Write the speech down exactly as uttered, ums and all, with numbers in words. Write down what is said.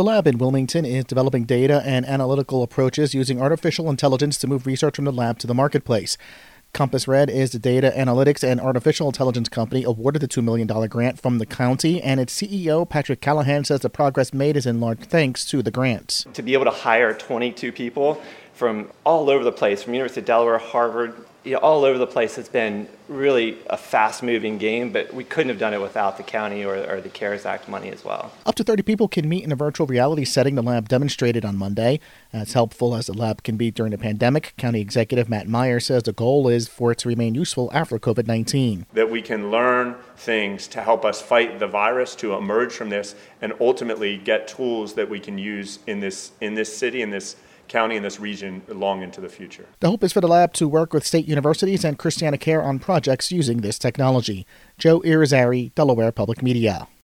The lab in Wilmington is developing data and analytical approaches using artificial intelligence to move research from the lab to the marketplace. Compass Red is the data analytics and artificial intelligence company awarded the two million dollars grant from the county, and its C E O, Patrick Callahan, says the progress made is in large thanks to the grant. To be able to hire twenty-two people from all over the place, from University of Delaware, Harvard, you know, all over the place, it's been really a fast-moving game, but we couldn't have done it without the county or, or the CARES Act money as well. Up to thirty people can meet in a virtual reality setting, the lab demonstrated on Monday. As helpful as the lab can be during the pandemic, County Executive Matt Meyer says the goal is for it to remain useful after covid nineteen. That we can learn things to help us fight the virus, to emerge from this, and ultimately get tools that we can use in this in this city, in this county, in this region, long into the future. The hope is for the lab to work with state universities and Christiana Care on projects using this technology. Joe Irizarry, Delaware Public Media.